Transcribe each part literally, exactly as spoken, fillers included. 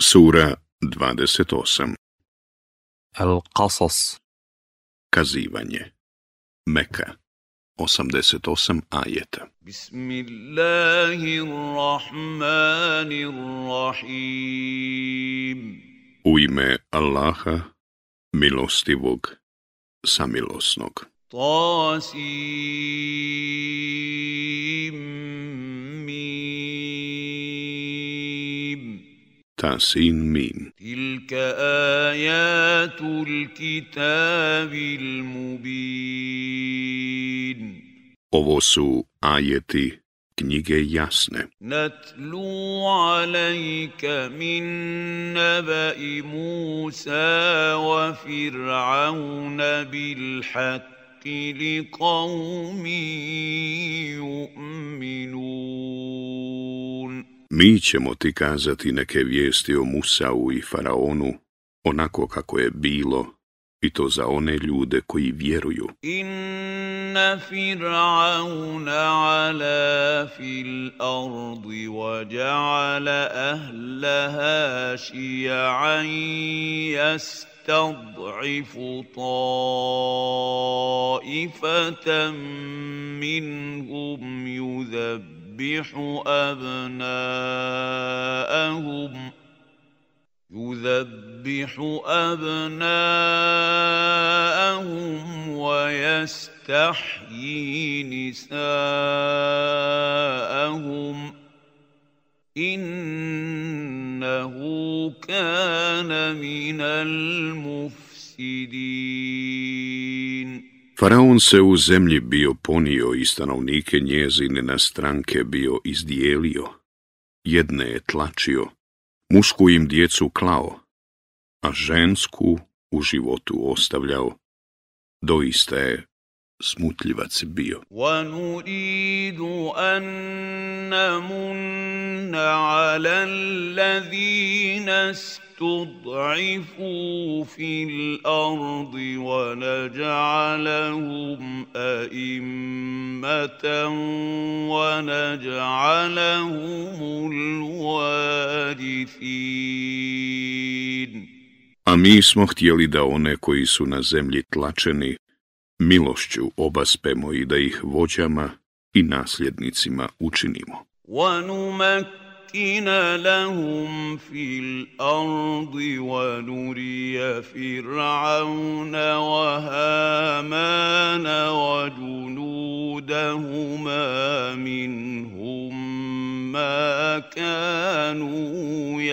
Sura dvadeset osam. Al-Qasas. Kazivanje. Meka. osamdeset osam ajeta. Bismillahirrahmanirrahim. U ime Allaha, milostivog, samilosnog. Tasim mim. Tasin mim. Tilka ajatul kitabil mubin. Ovo su ajeti knjige jasne. Natlu alejka min nabai Musa wa Fir'auna bil haqqi li qawmin yu'minun. Mi ćemo ti kazati neke vijesti o Musau i Faraonu, onako kako je bilo, i to za one ljude koji vjeruju. Inna Fir'auna ala fil ardi wa ja'ala ahlaha ši'an yastad'ifu ta'ifatan minhum yudhabbihu abna'ahum يذبح أبناءهم ويستحيي نساءهم إنه كان من المفسدين. Faraon se u zemlji bio ponio i stanovnike njezine na stranke bio izdijelio, jedne je tlačio, mušku im djecu klao, a žensku u životu ostavljao. Doista je smutljivac bio. وَنُرِيدُ أَن نَّمُنَّ عَلَى الَّذِينَ اسْتُضْعِفُوا فِي الْأَرْضِ وَنَجْعَلَهُمْ أَئِمَّةً وَنَجْعَلَهُمُ الْوَارِثِينَ. A mi smo htjeli da one koji su na zemlji tlačeni milošću obaspemo i da ih vođama i nasljednicima učinimo. وَنُمَكِّنَ لَهُمْ فِي الْأَرْضِ وَنُرِيَ فِرْعَوْنَ وَهَامَانَ وَجُنُودَهُمَا مِنْهُمْ مَا كَانُوا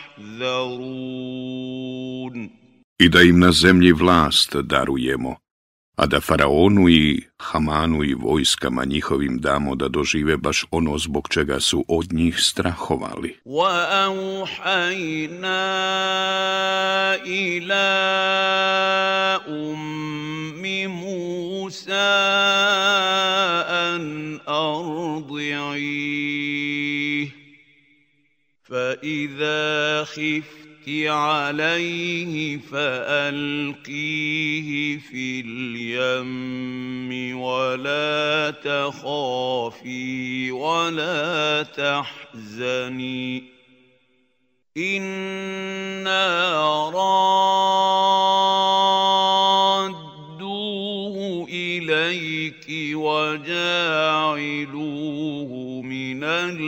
يَحْذَرُونَ. I da im na zemlji vlast darujemo, a da Faraonu i Hamanu i vojskama njihovim damo da dožive baš ono zbog čega su od njih strahovali. وَأَوْحَيْنَا إِلَىٰ أُمِّ مُوسَىٰ أَنْ أَرْضِعِيهِ فَإِذَا خِفْتِ عليه فألقيه في اليم ولا تخافي ولا تحزني إنا رادوه إليك وجاعلوه من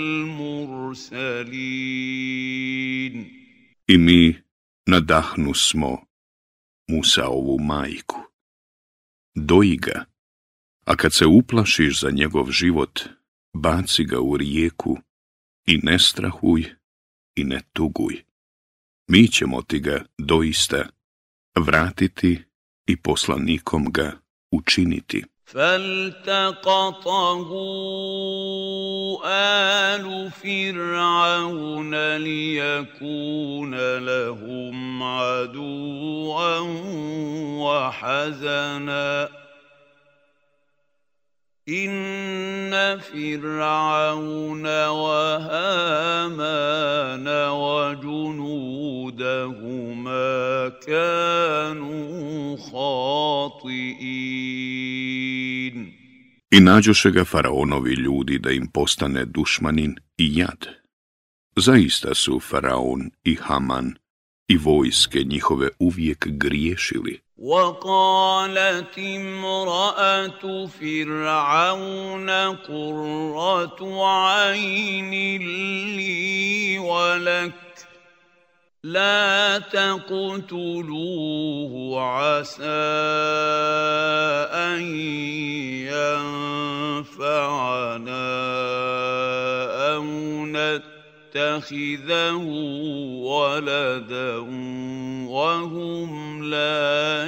المرسلين. I mi nadahnu smo Musaovu majku. Doji ga, a kad se uplašiš za njegov život, baci ga u rijeku i ne strahuj i ne tuguj. Mi ćemo ti ga doista vratiti i poslanikom ga učiniti. فَالْتَقَطَهُ آلُ فِرْعَوْنَ لِيَكُونَ لَهُمْ عَدُوًّا وَحَزَنًا إِنَّ فِرْعَوْنَ وَهَامَانَ وَجُنُودَهُمَا كَانُوا خَاطِئِينَ. I nađoše ga Faraonovi ljudi da im postane dušmanin i jad. Zaista su Faraon i Haman i vojske njihove uvijek griješili. وقالت امرأة فرعون قرة عين لي ولك لا تقتلوه عسى أن ينفعنا أو نتخذه ولدا وهم لا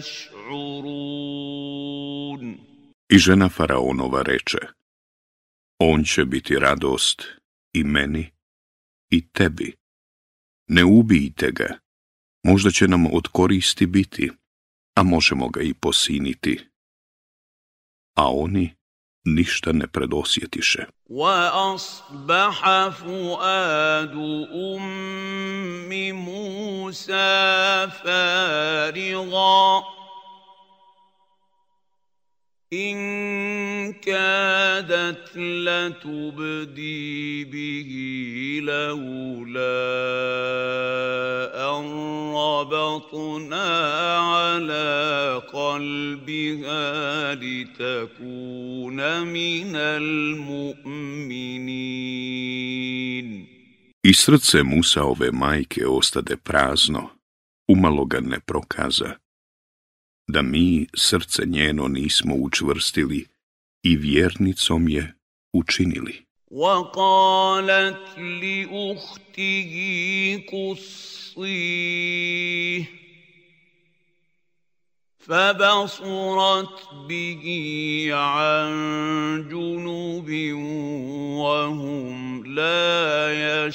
يشعرون. I žena Faraonova reče, on će biti radost i meni i tebi. Ne ubijte ga, možda će nam od koristi biti, a možemo ga i posiniti. A oni ništa ne predosjetiše. وَأَصْبَحَ فُؤَادُ أُمِّ مُوسَى فَارِغًا إِن كَادَتْ لَتُبْدِي بِهِ لَوْلَا أَن رَّبَطْنَا عَلَىٰ قَلْبِهَا لِتَكُونَ مِنَ الْمُؤْمِنِينَ. I srce Musaove majke ostade prazno, umalo ga ne prokaza, da mi srce njeno nismo učvrstili i vjernicom je učinili. وَقَالَتْ لِأُخْتِهِ قُصِّيهِ فَبَصُرَتْ بِهِ عَن جُنُبٍ وَهُمْ لَا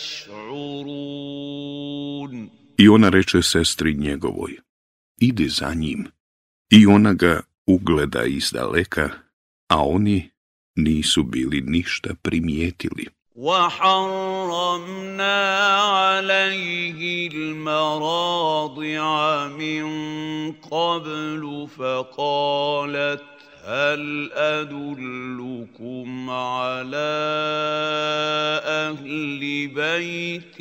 يَشْعُرُونَ. I ona reče sestri njegovoj, idi za njim. I ona ga ugleda izdaleka, a oni nisu bili ništa primijetili. وَحَرَّمْنَا عَلَيْهِ الْمَرَاضِعَ مِن قَبْلُ فَقَالَتْ هَلْ أَدُلُّكُمْ عَلَىٰ أَهْلِ بَيْتٍ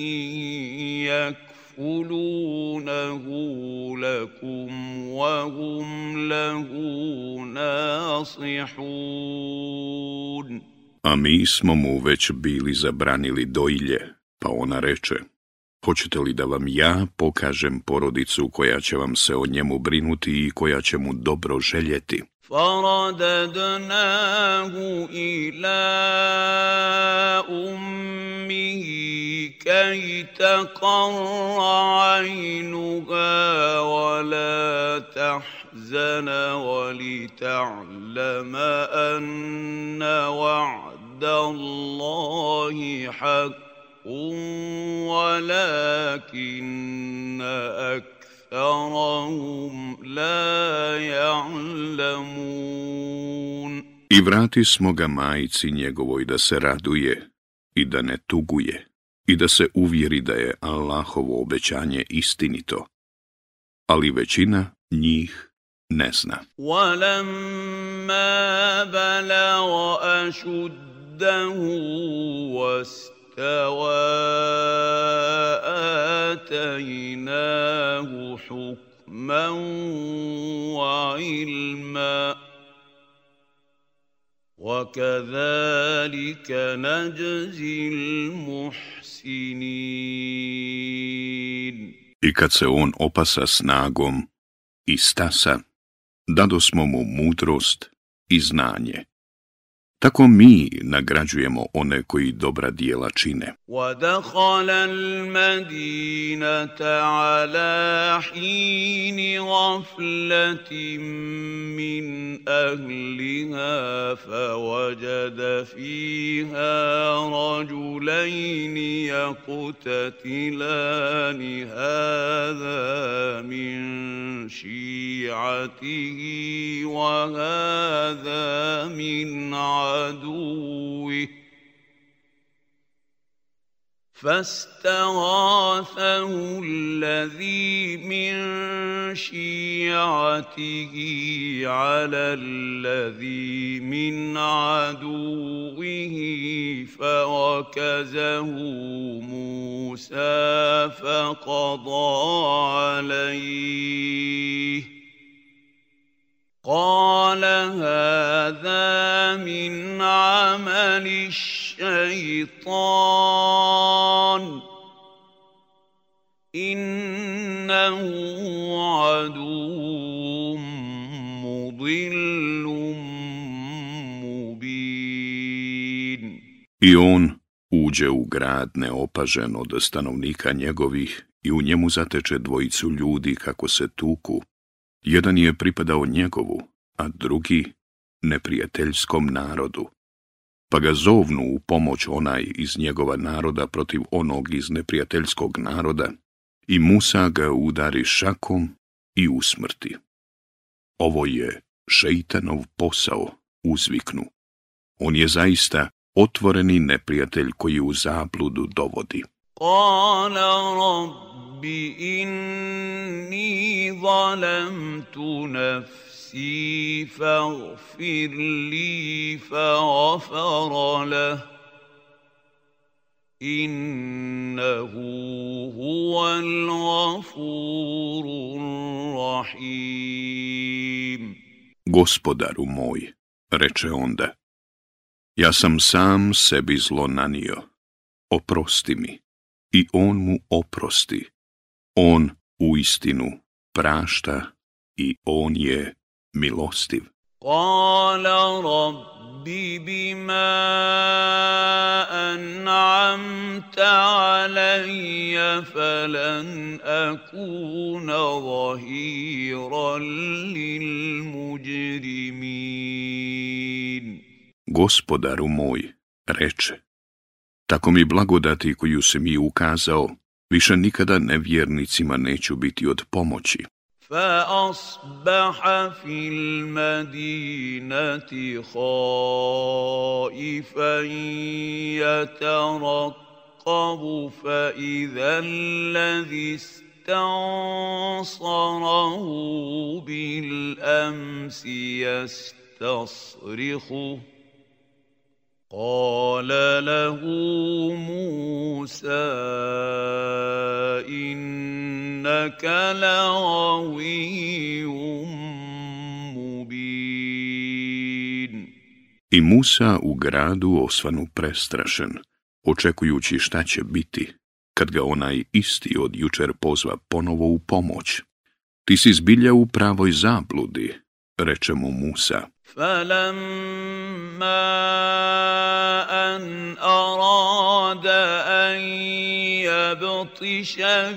يَكْفُلُونَهُ لَكُمْ وَهُمْ لَهُ نَاصِحُونَ. A mi smo mu već bili zabranili dojilje, pa ona reče, hoćete li da vam ja pokažem porodicu koja će vam se o njemu brinuti i koja će mu dobro željeti? فَرَدَدْنَاهُ إِلَىٰ أُمِّهِ كَيْ تَقَرَّ عَيْنُهَا وَلَا تَحْزَنَ وَلِتَعْلَمَ أَنَّ وَعْدَ اللَّهِ حَقٌّ وَلَٰكِنَّ أَكْثَرَهُمْ لَا يَعْلَمُونَ. I vrati smo ga majci njegovoj da se raduje i da ne tuguje i da se uvjeri da je Allahovo obećanje istinito, ali većina njih ne zna. وَلَمَّا بَلَغَ أَشُدَّهُ وَاسْتَوَىٰ آتَيْنَاهُ حُكْمًا وَعِلْمًا وَكَذَلِكَ نَجْزِي الْمُحْسِنِينَ. I kad se on opasa snagom i stasa, dadosmo mu mudrost i znanje. Tako mi nagrađujemo one koji dobra djela čine. وَدَخَلَ الْمَدِينَةَ عَلَىٰ حِينِ غَفْلَةٍ مِّنْ أَهْلِهَا فَوَجَدَ فِيهَا رَجُلَيْنِ يَقْتَتِلَانِ هَٰذَا مِن شِيعَتِهِ وَهَٰذَا مِنْ عَدُوِّهِ فاستغاثه الذي من شيعته على الذي من عدوه فوكزه موسى فقضى عليه قال هذا من عمل الشيطان إنه عدو مضل مبين. I on uđe u grad neopažen od stanovnika njegovih i u njemu zateče dvojicu ljudi kako se tuku. Jedan je pripadao njegovu, a drugi neprijateljskom narodu. Pa ga zovnu u pomoć onaj iz njegova naroda protiv onog iz neprijateljskog naroda i Musa ga udari šakom i usmrti. Ovo je šeitanov posao, uzviknu. On je zaista otvoreni neprijatelj koji u zabludu dovodi. Kala rabbi inni zalamtu nafsi faghfir li faghfara lah innahu huwal ghafurur rahim. Gospodaru moj, reče onda, ja sam sam sebi zlo nanio, oprosti mi. I on mu oprosti. On uistinu prašta i on je milostiv. Kala rabbi bima an'amta alayya falan akuna zahiran lil mujrimin. Gospodaru moj, reče, tako mi blagodati koju si mi ukazao, više nikada nevjernicima neću biti od pomoći. فأصبح في المدينة خائفا يترقب فإذا الذي استنصره بالأمس يستصرخه قال له موسى إنك لغوي مبين. I Musa u gradu osvanu prestrašen, očekujući šta će biti, kad ga onaj isti od jučer pozva ponovo u pomoć. Ti si zbilja u pravoj zabludi, reče mu Musa. فلما أن أراد أن يبطش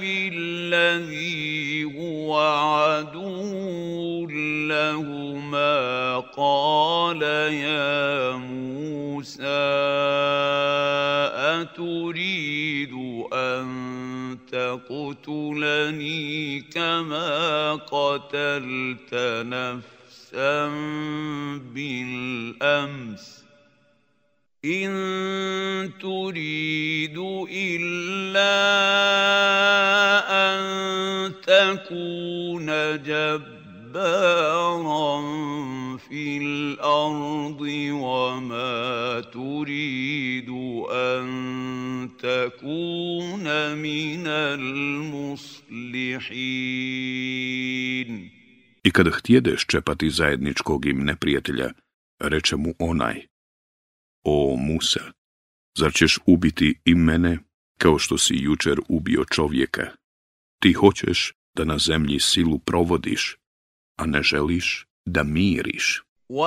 بالذي هو عدو لهما قال يا موسى أتريد أن تقتلني كما قتلت نفسا بالأمس إن تريد إلا أن تكون جبارا في الأرض وما تريد أن تكون من المصلحين. I kada htjede ščepati zajedničkog im neprijatelja, reče mu onaj, o Musa, zar ćeš ubiti i mene kao što si jučer ubio čovjeka? Ti hoćeš da na zemlji silu provodiš, a ne želiš da miriš.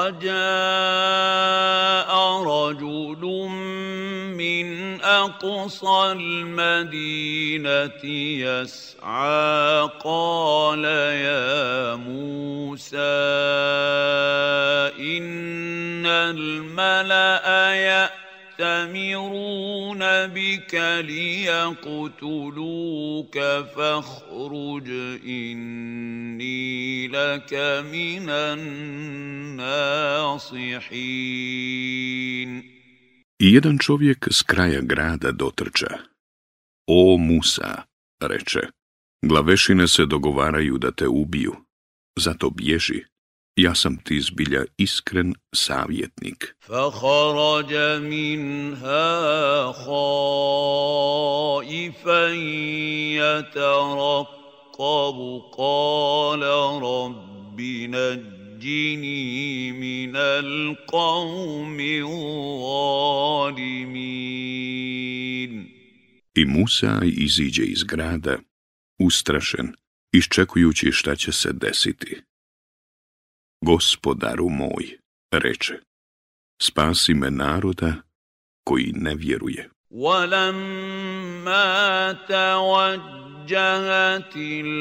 وَجَاءَ رَجُلٌ مِّنْ أَقْصَى الْمَدِينَةِ يَسْعَىٰ قَالَ يَا مُوسَىٰ إِنَّ الْمَلَأَ يَأْتَمِرُونَ بِكَ لِيَقْتُلُوكَ فَاخْرُجْ إِنِّي لَكَ مِنَ النَّاصِحِينَ. I jedan čovjek s kraja grada dotrča. O Musa, reče, glavešine se dogovaraju da te ubiju, zato bježi, ja sam ti zbilja iskren savjetnik. فخرج منها خائفا يترقب قال رب نجني من القوم الظالمين. I Musa iziđe iz grada, ustrašen, iščekujući šta će se desiti. Gospodaru moj, reče, spasi me naroda koji ne vjeruje. وَلَمَّا تَوَجَّهَ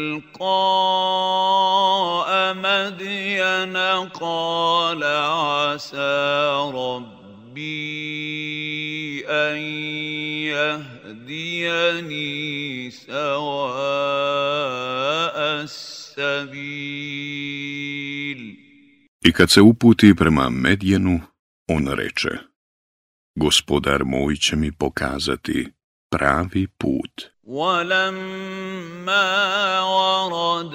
تِلْقَاءَ مَدْيَنَ قَالَ عَسَىٰ رَبِّي أَن يَهْدِيَنِي سَوَاءَ السَّبِيلِ. I kad se uputi prema Medjenu, on reče, gospodar moj će mi pokazati pravi put. وَلَمَّا وَرَدَ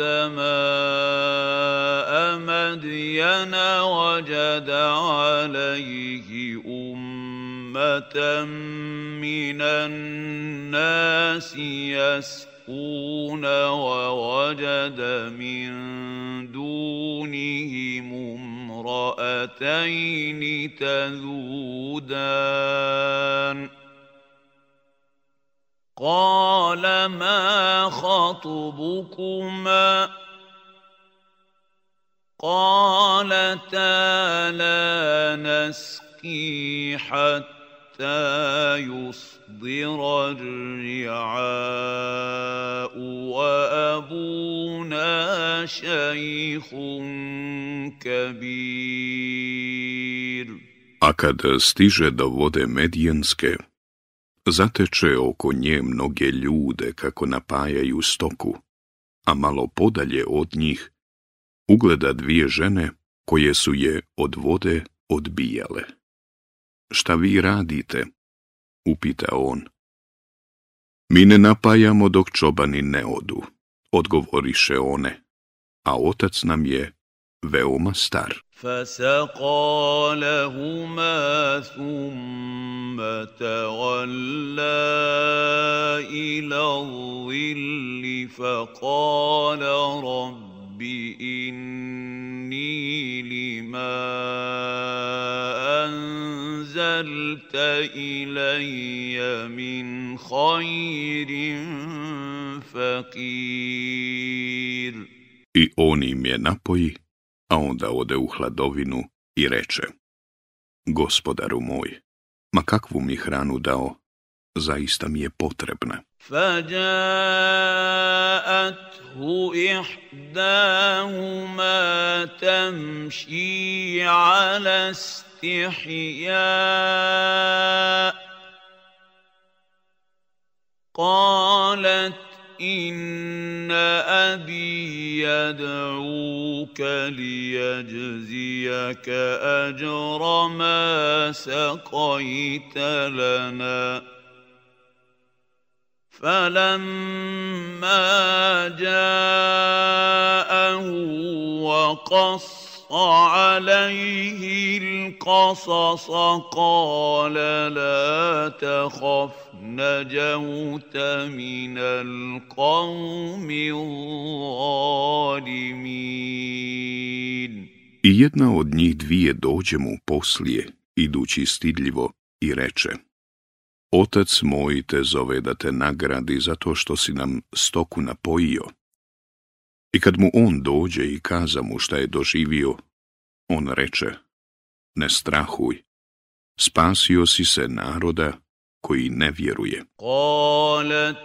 مَاءَ مَدْيَنَ وَجَدَ عَلَيْهِ أُمَّةً مِّنَ النَّاسِ يَسْقُونَ وَوَجَدَ مِن دُونِهِمُ امرأتين تذودان قال ما خطبكما قالتا لا نسقي حتى يصدر الرعاء وأبونا شيخ كبير. A kad stiže do vode Medjenske, zateče oko nje mnoge ljude kako napajaju stoku, a malo podalje od njih ugleda dvije žene koje su je od vode odbijale. Šta vi radite? Upita on. Mi ne napajamo dok čobani ne odu, odgovoriše one, a otac nam je veoma star. فسقى لهما ثم تولى إلى الظل فقال رب إني لما أنزلت إلي من خير فقير. I on im je napoji, a onda ode u hladovinu i reče, gospodaru moj, ma kakvu mi hranu dao, zaista mi je potrebna. فجاءته إحداهما تمشي على استحياء قالت إن أبي يدعوك ليجزيك أجر ما سقيت لنا فلما جاءه وقص عليه القصص قال لا تخف نجوت من القوم الظالمين. I jedna od njih dvije dođe mu poslije, idući stidljivo, i reče, otac moj te zove da te nagradi zato što si nam stoku napojio. I kad mu on dođe i kaza mu šta je doživio, on reče, ne strahuj, spasio si se naroda koji ne vjeruje. قالت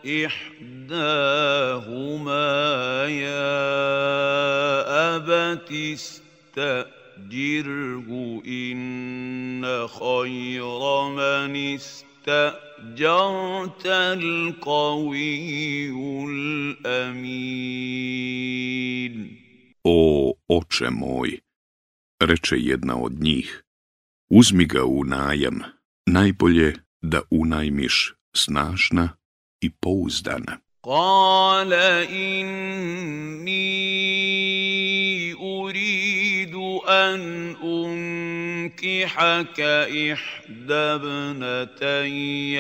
إحداهما يا أبت استأجره إن خير من استأجرت القوي الأمين. O, oče moj, reče jedna od njih, uzmi ga u najam, najbolje da unajmiš snažna i pouzdana. قال إني أريد أن أنكحك إحدى ابنتي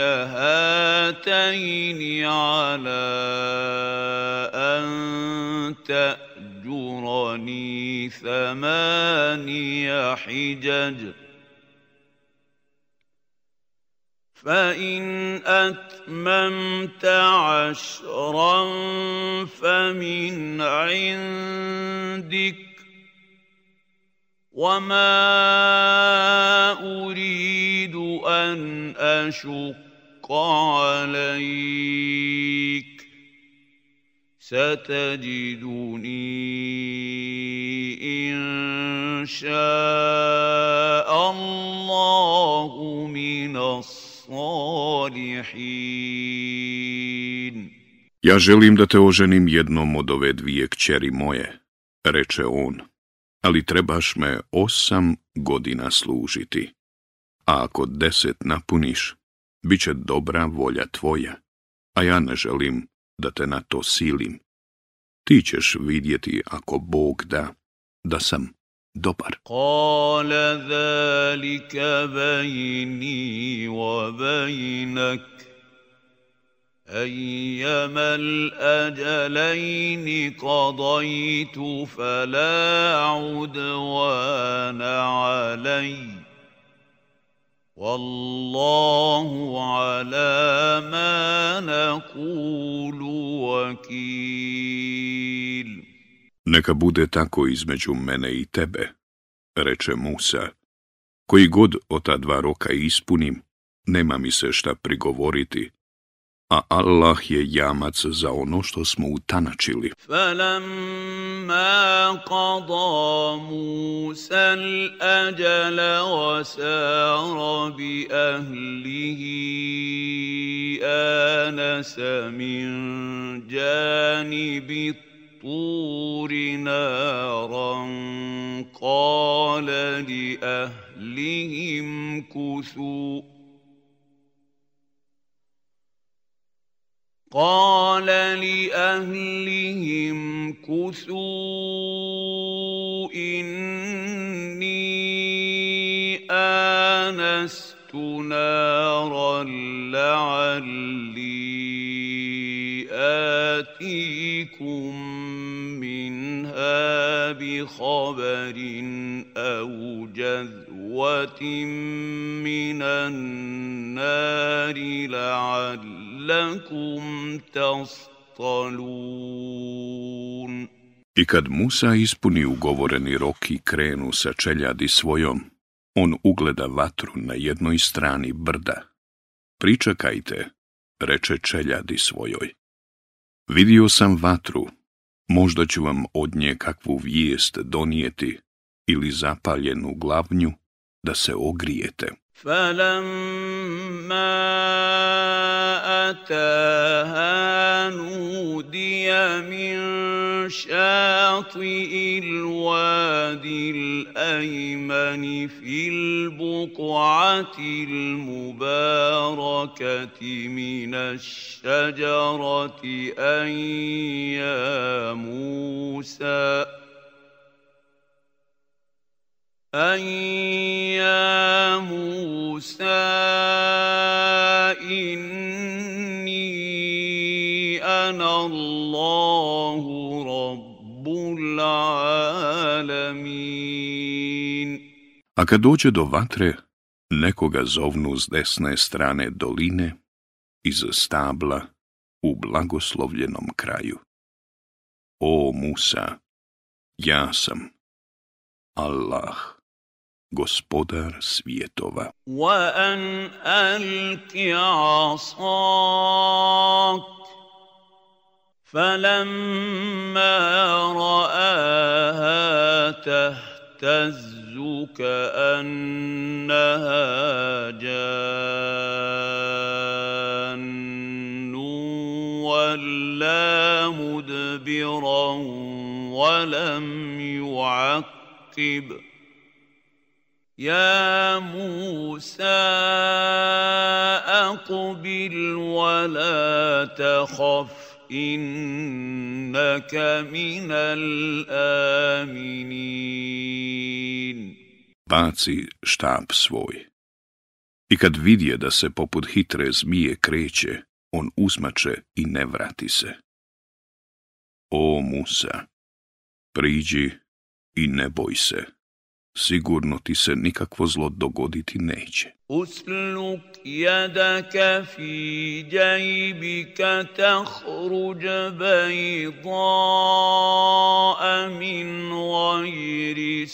هاتين على أن تأجرني ثماني حجج فإن أتممت عشرا فمن عندك وما أريد أن أشق عليك ستجدني إن شاء الله من الصالحين. Ja želim da te oženim jednom od ove dvije kćeri moje, reče on, ali trebaš me osam godina služiti, a ako deset napuniš, bit će dobra volja tvoja, a ja ne želim da te na to silim. Ti ćeš vidjeti, ako Bog da, da sam dobar. قال ذلك بيني وبينك أيما الأجلين قضيت فلا عدوان علي والله على ما نقول وكيل. Neka bude tako između mene i tebe, reče Musa. Koji god od ta dva roka ispunim, nema mi se šta prigovoriti, a Allah je jamac za ono što smo utanačili. فَلَمَّا قَضَى مُوسَى الْأَجَلَ وَسَارَ بِأَهْلِهِ آنَسَ مِنْ جَانِبِ الطُّورِ نَارًا قَالَ لِأَهْلِهِمْ كُثُوا قال لأهلهم كثوا إني آنست نارا لعلي آتيكم منها بخبر أو جذوة من النار لعلكم تصطلون. I kad Musa ispuni ugovoreni rok i krenu sa čeljadi svojom, on ugleda vatru na jednoj strani brda. Pričekajte, reče čeljadi svojoj. Vidio sam vatru, možda ću vam od nje kakvu vijest donijeti ili zapaljenu glavnju da se ogrijete. فَلَمَّا أَتَاهَا نُودِيَ مِن شَاطِئِ الْوَادِي الْأَيْمَنِ فِي الْبُقْعَةِ الْمُبَارَكَةِ مِنَ الشَّجَرَةِ أَن يَا مُوسَىٰ أن يا موسى إني أنا الله رب العالمين. A kad dođe do vatre, nekoga zovnu s desne strane doline, iz stabla, u blagoslovljenom kraju. O Musa, ja sam Allah, gospodar svjetova. وَأَنْ أَلْقِ عَصَاكَ فَلَمَّا رَآهَا تَهْتَزُّ كَأَنَّهَا جَانٌّ وَلَّىٰ مُدْبِرًا وَلَمْ يُعَقِّبْ يا موسى أقبل ولا تخف إنك من الآمنين. Baci štab svoj. I kad vidje da se poput hitre zmije kreće, on uzmače i ne vrati se. O Musa, priđi i ne boj se. Sigurno ti se nikakvo zlo dogoditi neće. أسلك يدك في جيبك تخرج بيضاء من غير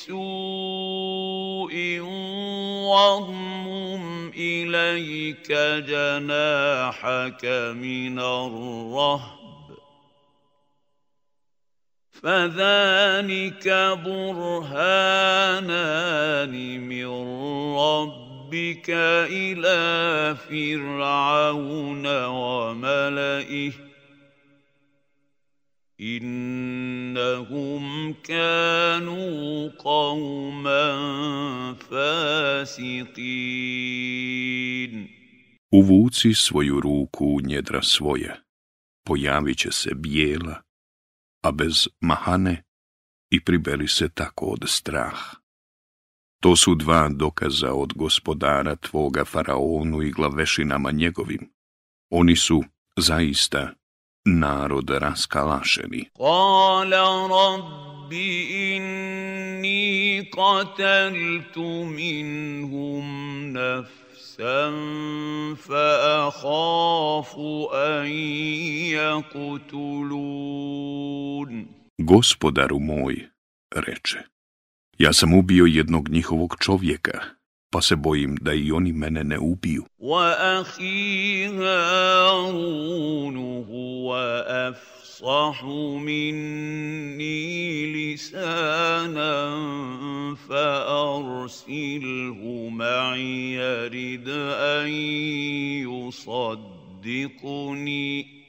سوء واضمم إليك جناحك من الرهب فذلك برهانان من ربك إلى فرعون وملئه إنهم كانوا قوما فاسقين. Uvuci svoju ruku u njedra svoje, pojavit će se bijela, a bez mahane, i priberi se tako od straha. To su dva dokaza od gospodara tvoga faraonu i glavešinama njegovim. Oni su zaista narod raskalašeni. Kala rabbi inni qateltu minhum nafsan fa akhafu an yaqtulun. Gospodaru moj, reče, ja sam ubio jednog njihovog čovjeka, pa se bojim da i oni mene ne ubiju. Wa ahi Harun huwa afsahu minni lisanan fa arsilhu ma'i yarid an yusaddiquni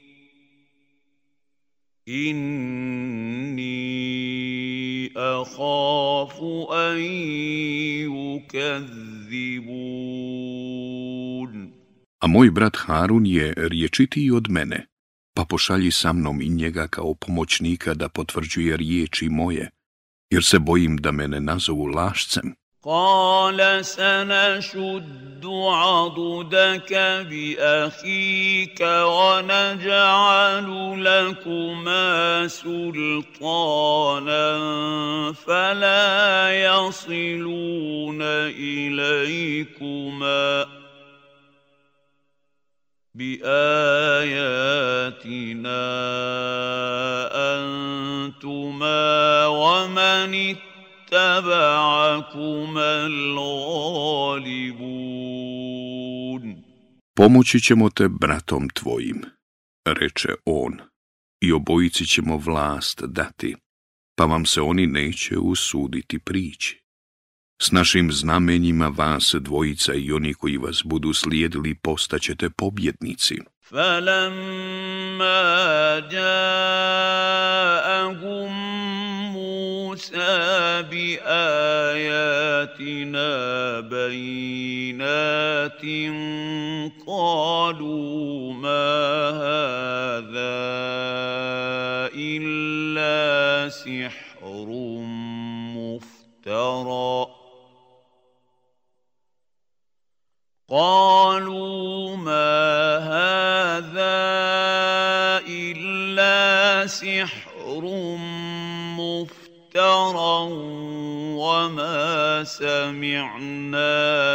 inni akhafu an yukazzibun. A moj brat Harun je riječitiji od mene, pa pošalji sa mnom i njega kao pomoćnika da potvrđuje riječi moje, jer se bojim da me ne nazovu lašcem. قال سنشد عضدك بأخيك ونجعل لكما سلطانا فلا يصلون إليكما بآياتنا أنتما ومن اتبعكما الغالبون. Pomoći ćemo te bratom tvojim, reče on, i obojici ćemo vlast dati, pa vam se oni neće usuditi prići. S našim znamenjima vas dvojica i oni koji vas budu slijedili postaćete pobjednici. فَلَمَّا جَاءَهُم مُوسَى بِآيَاتِنَا بَيِّنَاتٍ قَالُوا مَا هَذَا إِلَّا سِحْرٌ مُفْتَرًى قالوا ما هذا إلا سحر مفترى وما سمعنا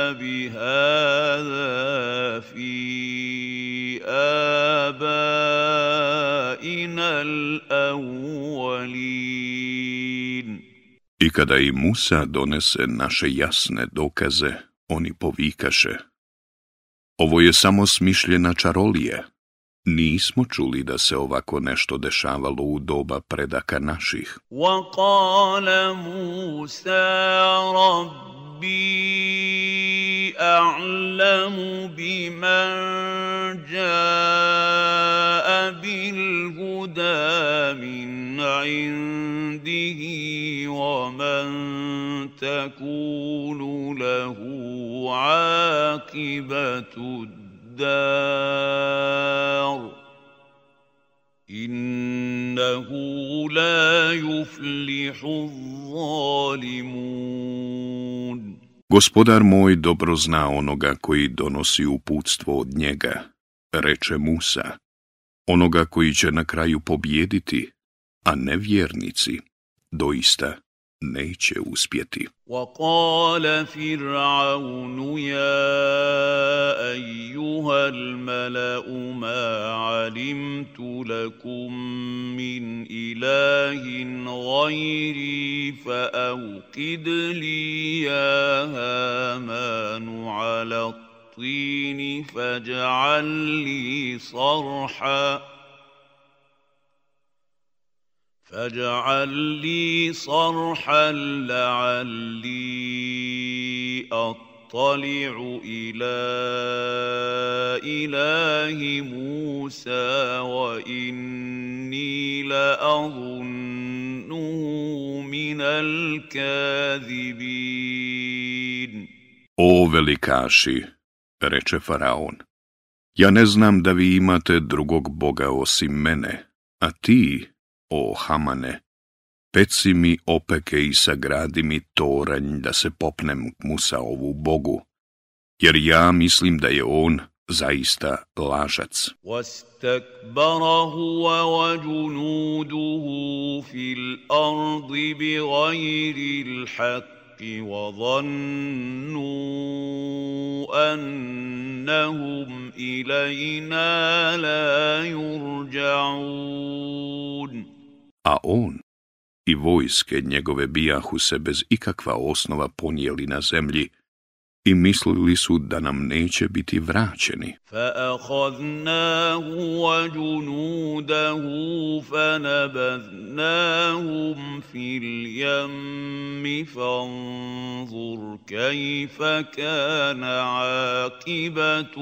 بهذا في آبائنا الأولين. I kada i Musa donese naše jasne dokaze, oni povikaše: ovo je samo smišljena čarolija. Nismo čuli da se ovako nešto dešavalo u doba predaka naših. وَقَالَ مُوسَى رَبِّي أَعْلَمُ بِمَنْ جَاءَ بِالْهُدَى مِنْ عِنْدِهِ وَمَنْ تكون له عاقبة الدار إنه لا يفلح الظالمون. Gospodar moj dobro zna onoga koji donosi uputstvo od njega, reče Musa, onoga koji će na kraju pobijediti, a nevjernici doista neće uspjeti. وقال فرعون يا أيها الملأ ما علمت لكم من إله غيري فأوقد لي يا هامان على الطين فاجعل لي صرحا فاجعل لي صرحا لعلي أطلع إلى إله موسى وإني لأظنه من الكاذبين. O velikaši, reče Faraon, ja ne znam da vi imate drugog Boga osim mene, a ti, o Hamane, peci mi opeke i sagradi mi toranj da se popnem k Musaovu Bogu, jer ja mislim da je on zaista lažac. واستكبر هو وجنوده في الأرض بغير الحق وظنوا أنهم إلينا لا يرجعون. A on i vojske njegove bijahu se bez ikakva osnova ponijeli na zemlji i mislili su da nam neće biti vraćeni. فَأَخَذْنَاهُ وَجُنُودَهُ فَنَبَذْنَاهُمْ فِي الْيَمِّ فَانظُرْ كَيْفَ كَانَ عَاقِبَةُ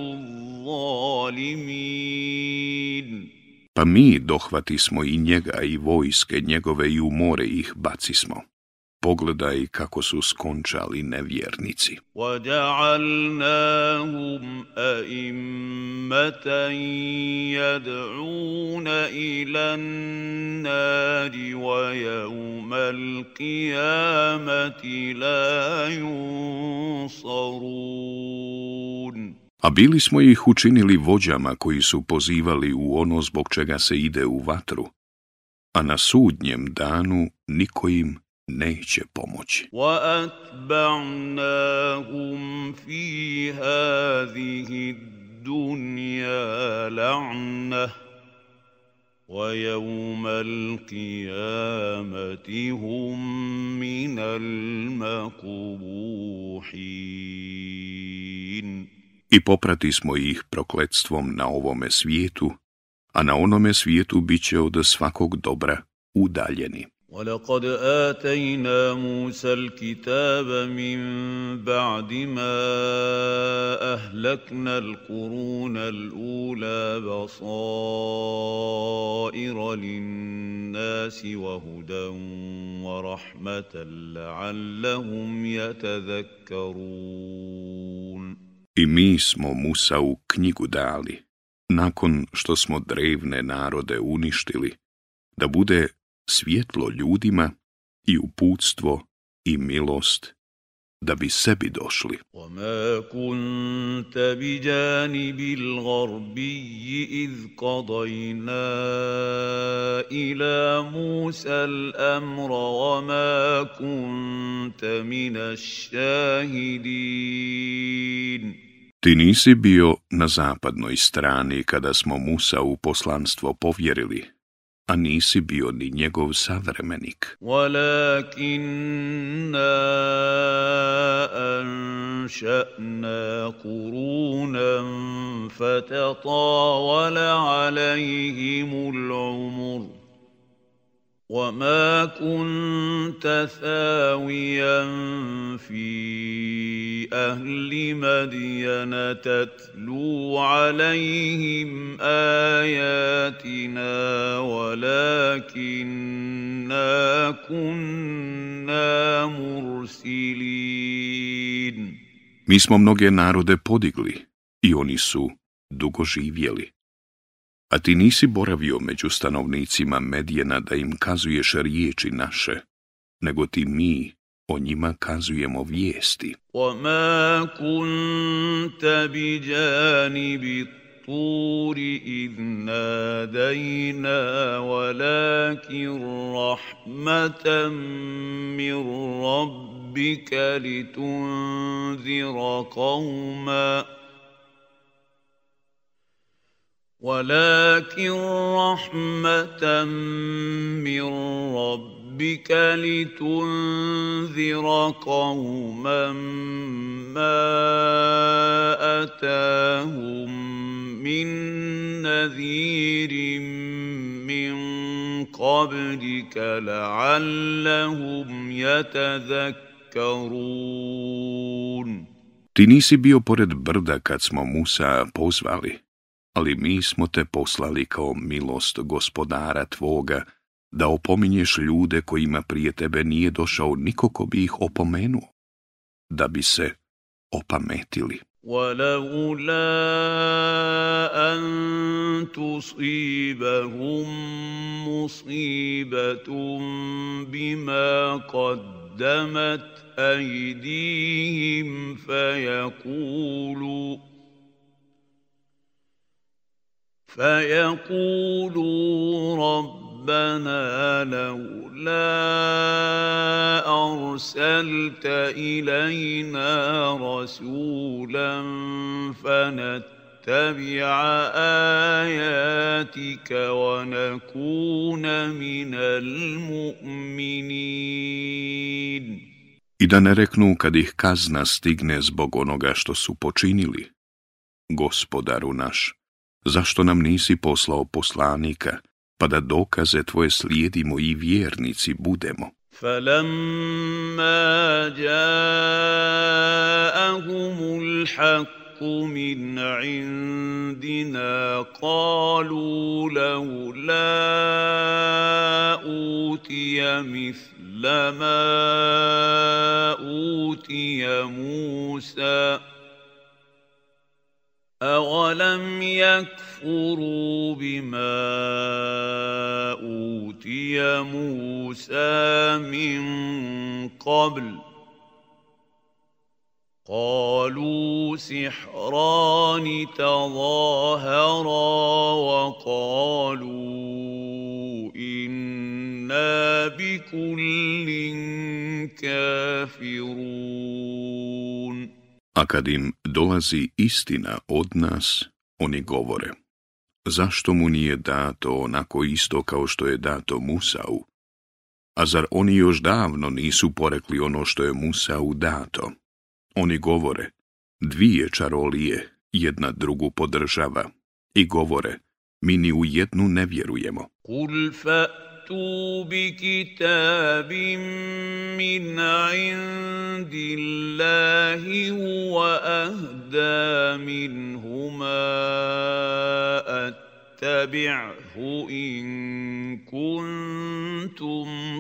الظَّالِمِينَ. Pa mi dohvatismo i njega i vojske njegove i u more ih bacismo. Pogledaj kako su skončali nevjernici. وَجَعَلْنَاهُمْ أَئِمَّةً يَدْعُونَ إِلَى النَّارِ وَيَوْمَ الْقِيَامَةِ لَا يُنصَرُونَ. A bili smo ih učinili vođama koji su pozivali u ono zbog čega se ide u vatru, a na sudnjem danu niko im neće pomoći. وَأَتْبَعْنَاهُمْ فِي هَذِهِ الدُّنْيَا لَعْنَةً وَيَوْمَ الْقِيَامَةِ هُمْ مِنَ الْمَقْبُوحِينَ. I poprati smo ih prokletstvom na ovome svijetu, a na onome svijetu bit će od svakog dobra udaljeni. وَلَقَدْ آتَيْنَا مُوسَى الْكِتَابَ مِنْ بَعْدِ مَا أَهْلَكْنَا الْقُرُونَ الْأُولَى بَصَائِرَ لِلنَّاسِ وَهُدًى وَرَحْمَةً لَعَلَّهُمْ يَتَذَكَّرُونَ. I mi smo Musa u knjigu dali, nakon što smo drevne narode uništili, da bude svjetlo ljudima i uputstvo i milost, da bi sebi došli. وَمَا كُنْتَ بِجَانِبِ الْغَرْبِيِّ إِذْ قَضَيْنَا إِلَى مُوسَى الْأَمْرَ وَمَا كُنْتَ مِنَ الشَّاهِدِينَ. Ti nisi bio na zapadnoj strani kada smo Musa u poslanstvo povjerili, a nisi bio ni njegov savremenik. وَلَكِنَّا أَنشَأْنَا قُرُونًا فَتَطَاوَلَ عَلَيْهِمُ الْعُمُرُ وَمَا كُنْتَ ثَاوِيًا فِي أَهْلِ مَدْيَنَ تَتْلُو عَلَيْهِمْ آيَاتِنَا وَلَكِنَّا كُنَّا مُرْسِلِينَ. Mi smo mnoge narode podigli i oni su dugo živjeli. A ti nisi boravio među stanovnicima Medjena da im kazuješ riječi naše, nego ti mi o njima kazujemo vijesti. وَمَا كُنْتَ بِجَانِبِ الطُّورِ إِذْ نَادَيْنَا وَلَكِنْ رَحْمَةً مِّن رَّبِّكَ لِتُنذِرَ قَوْمًا ولكن رحمة من ربك لتنذر قوما ما أتاهم من نذير من قبلك لعلهم يتذكرون. Ti nisi bio pored brda kad smo Musa pozvali, ali mi smo te poslali kao milost gospodara tvoga, da opominješ ljude kojima prije tebe nije došao niko ko bi ih opomenuo, da bi se opametili. وَلَوْلَا أَن تُصِيبَهُم مُّصِيبَةٌ بِمَا قَدَّمَتْ أَيْدِيهِمْ فَيَقُولُوا فيقولوا ربنا لولا أرسلت إلينا رسولا فنتبع آياتك ونكون من المؤمنين. I da ne reknu kad ih kazna stigne zbog onoga što su počinili, Gospodaru naš, zašto nam nisi poslao poslanika, pa da dokaze tvoje slijedimo i vjernici budemo? فَلَمَّا جَاءَهُمُ الْحَقُّ مِنْ عِنْدِنَا قَالُوا لَوْلَا أُوتِيَ مِثْلَ مَا أُوتِيَ مُوسَى أَوَلَمْ يَكْفُرُوا بِمَا أُوتِيَ مُوسَى مِنْ قَبْلُ قَالُوا سِحْرَانِ تَظَاهَرَا وَقَالُوا إِنَّا بِكُلٍّ كَافِرُونَ. A kad im dolazi istina od nas, oni govore, zašto mu nije dato onako isto kao što je dato Musau? A zar oni još davno nisu porekli ono što je Musau dato? Oni govore, dvije čarolije jedna drugu podržava, i govore, mi ni u jednu ne vjerujemo. قُلْ فَأْتُوا بِكِتَابٍ مِّنْ عِندِ اللَّهِ هُوَ أَهْدَىٰ مِنْهُمَا أَتَّبِعْهُ إِن كُنتُمْ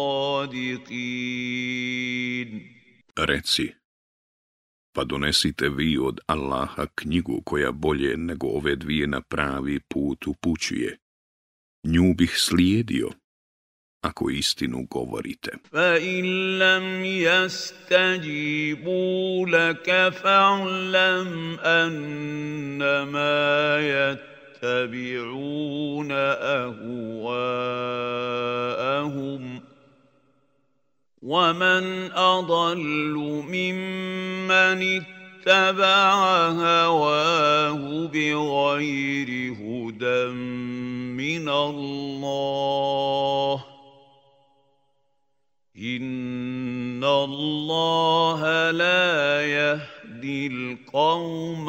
صَادِقِينَ. Reci, pa donesite vi od Allaha knjigu koja bolje nego ove dvije na pravi put upućuje. Nju bih slijedio, ako istinu govorite. فَإِن لَّمْ يَسْتَجِيبُوا لَكَ فَاعْلَمْ أَنَّمَا يَتَّبِعُونَ أَهْوَاءَهُمْ وَمَنْ أَضَلُّ مِمَّنِ اتَّبَعَ هَوَاهُ بِغَيْرِ هُدًى مِّنَ اللَّهِ إِنَّ اللَّهَ لَا يَهْدِي الْقَوْمَ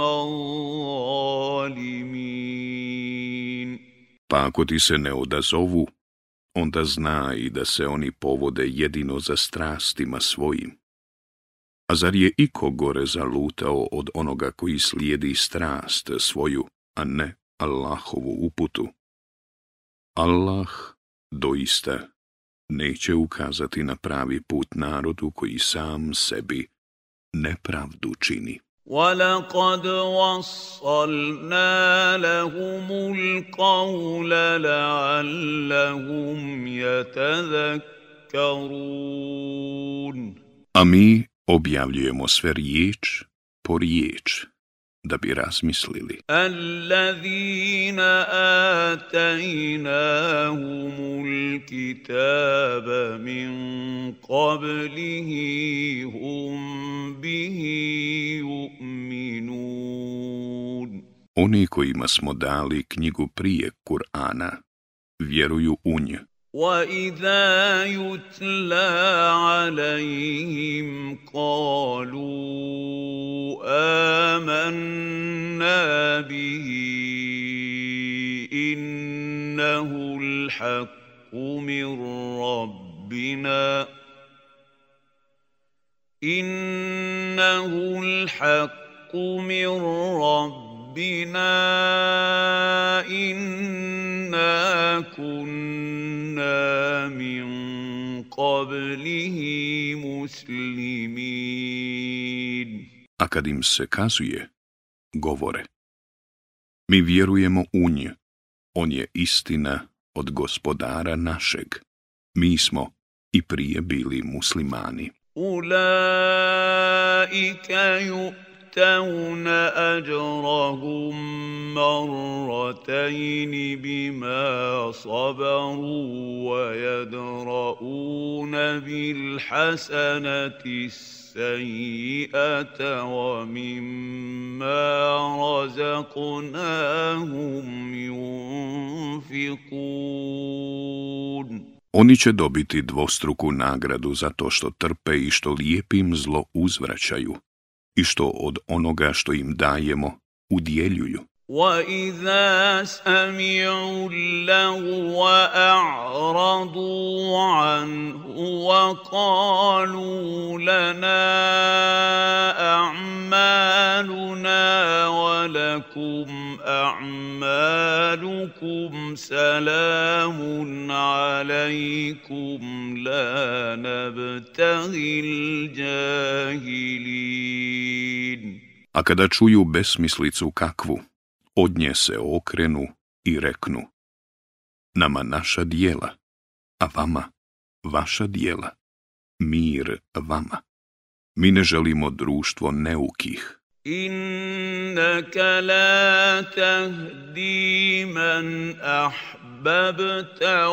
الظَّالِمِينَ. Pa ako ti se ne odazovu, onda znaj da se oni povode jedino za strastima svojim. A zar je iko gore zalutao od onoga koji slijedi strast svoju, a ne Allahovu uputu? Allah doista neće ukazati na pravi put narodu koji sam sebi nepravdu čini. وَلَقَدْ وَصَّلْنَا لَهُمُ الْقَوْلَ لَعَلَّهُمْ يَتَذَكَّرُونَ. A mi objavljujemo sve riječ po riječ, da bi razmislili. الَّذِينَ آتَيْنَاهُمُ الْكِتَابَ مِنْ قَبْلِهِ هُمْ بِهِ يُؤْمِنُونَ. Oni kojima smo dali knjigu prije Kur'ana, vjeruju u nju. وَإِذَا يُتْلَى عَلَيْهِمْ قَالُوا آمَنَّا بِهِ إِنَّهُ الْحَقُّ مِنْ رَبِّنَا إِنَّهُ الْحَقُّ مِنْ رَبِّنَا إِنَّا كُنَّا مِنْ قَبْلِهِ مُسْلِمِينَ. A kad im se kazuje, govore: mi vjerujemo u nju, on je istina od Gospodara našeg, mi smo i prije bili muslimani. أُولَئِكَ يُؤْتَوْنَ أَجْرَهُمْ مَرَّتَيْنِ بِمَا صَبَرُوا وَيَدْرَؤُونَ بِالْحَسَنَةِ السَّيِّئَةَ وَمِمَّا رَزَقْنَاهُمْ يُنْفِقُونَ. Oni će dobiti dvostruku nagradu za to što trpe i što lijepim zlo uzvraćaju i što od onoga što im dajemo udjeljuju. وَإِذَا سَمِعُوا اللَّغْوَ أَعْرَضُوا عَنْهُ وَقَالُوا لَنَا أَعْمَالُنَا وَلَكُمْ أَعْمَالُكُمْ سَلَامٌ عَلَيْكُمْ لَا نَبْتَغِي الْجَاهِلِينَ. A kada čuju besmislicu kakvu, od nje se okrenu i reknu: nama naša djela, a vama vaša djela, mir vama. Mi ne želimo društvo neukih. Innaka la tahdi man ahbabta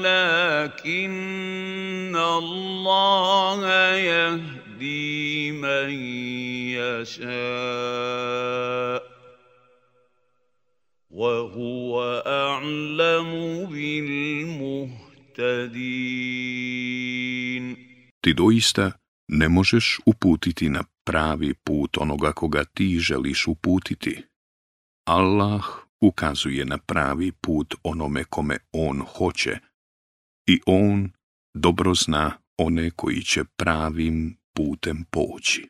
walakinna Allaha yahdi man yasha. وَهُوَ أَعْلَمُ بِالْمُهْتَدِينَ. Ti doista ne možeš uputiti na pravi put onoga koga ti želiš uputiti. Allah ukazuje na pravi put onome kome on hoće i on dobro zna one koji će pravim putem poći.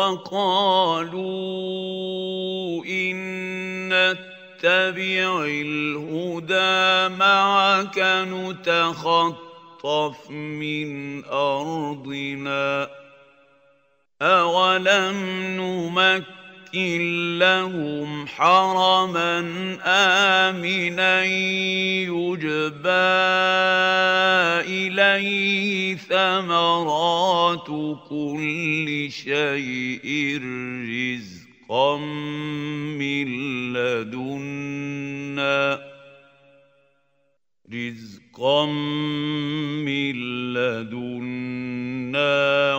وَقَالُوا إِنَّ اتبع الهدى معك نتخطف من أرضنا أولم نمكن لهم حرما آمنا يجبى إليه ثمرات كل شيء رزقا من لدنا رزقا من لدنا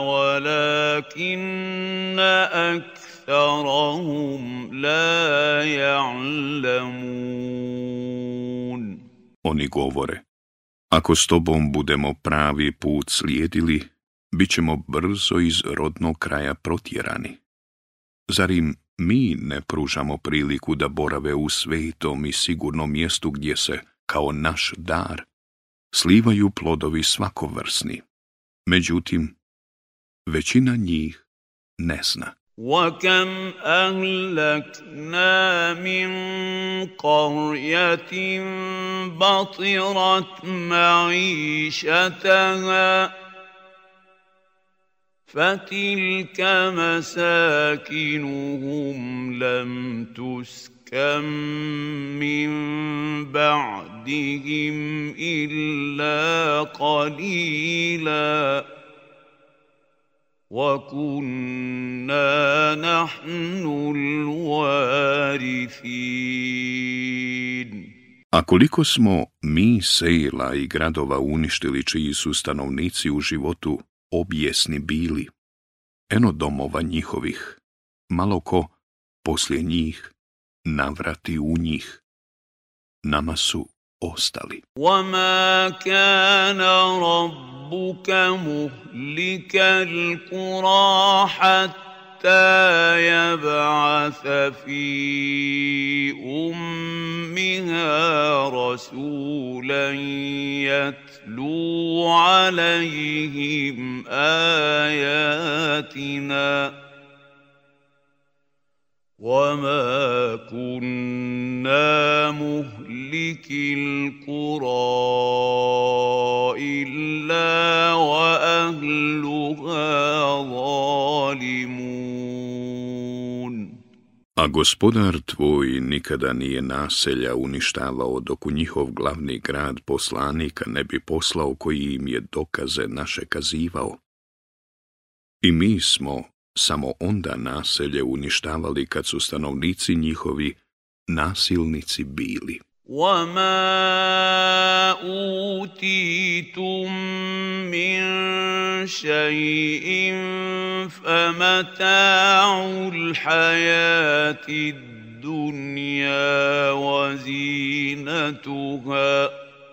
ولكن أكثرهم لا يعلمون. Oni govore: ako s tobom budemo pravi put slijedili, bit ćemo brzo iz rodnog kraja protjerani. Zar im mi ne pružamo priliku da borave u svetom i sigurnom mjestu gdje se, kao naš dar, slivaju plodovi svakovrsni? Međutim, većina njih ne zna. وَكَمْ أَهْلَكْنَا مِنْ قَرْيَةٍ بَطِرَتْ مَعِيشَتَهَا فَتِلْكَ مَسَاكِنُهُمْ لَمْ تُسْكَنْ مِنْ بَعْدِهِمْ إِلَّا قَلِيلًا وَكُنَّا نَحْنُ الْوَارِثِينَ. A koliko smo mi sela i gradova uništili čiji su stanovnici u životu objesni bili, eno domova njihovih, malo ko poslije njih navrati u njih, nama su ostali. وَمَا كَانَ رَبُّكَ مُهْلِكَ الْقُرَىٰ حَتَّى يَبْعَثَ فِي أُمِّهَا رَسُولًا يَتْلُو عَلَيْهِمْ آيَاتِنَا وَمَا كُنَّا مُهْلِكِي الْقُرَىٰ إِلَّا وَأَهْلُهَا ظَالِمُونَ. A gospodar tvoj nikada nije naselja uništavao dok u njihov glavni grad poslanika ne bi poslao koji im je dokaze naše kazivao. I mi smo samo onda naselje uništavali kad su stanovnici njihovi nasilnici bili. وَمَا أُوتِيتُم مِّن شَيْءٍ فَمَتَاعُ الْحَيَاةِ الدُّنْيَا وَزِينَتُهَا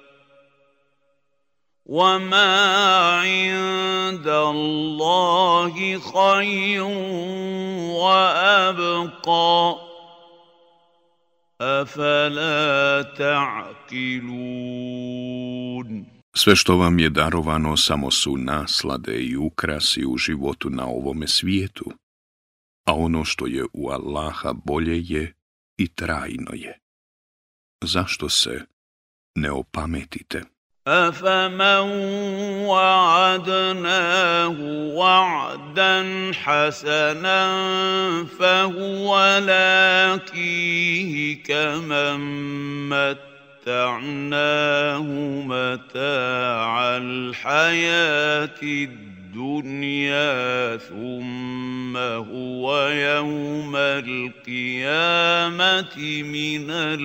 وَمَا عِندَ اللَّهِ خَيْرٌ وَأَبْقَىٰ أَفَلَا تَعْقِلُونَ. Sve što vam je darovano samo su naslade i ukrasi u životu na ovome svijetu, a ono što je u Allaha bolje je i trajno je. Zašto se ne opametite? أَفَمَنْ وَعَدْنَاهُ وَعْدًا حَسَنًا فَهُوَ لَاقِيهِ كَمَنْ مَتَّعْنَاهُ مَتَاعَ الْحَيَاةِ الدُّنْيَا ثُمَّ هُوَ يَوْمَ الْقِيَامَةِ مِنَ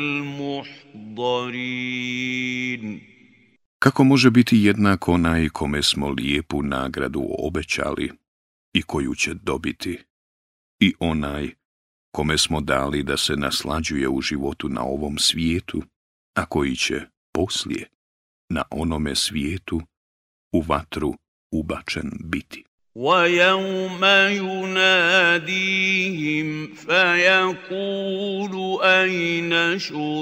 الْمُحْضَرِينَ. Kako može biti jednak onaj kome smo lijepu nagradu obećali i koju će dobiti, i onaj kome smo dali da se naslađuje u životu na ovom svijetu, a koji će poslije na onome svijetu u vatru ubačen biti? وَيَوْمَ يُنَادِيهِمْ فَيَقُولُ أَيْنَ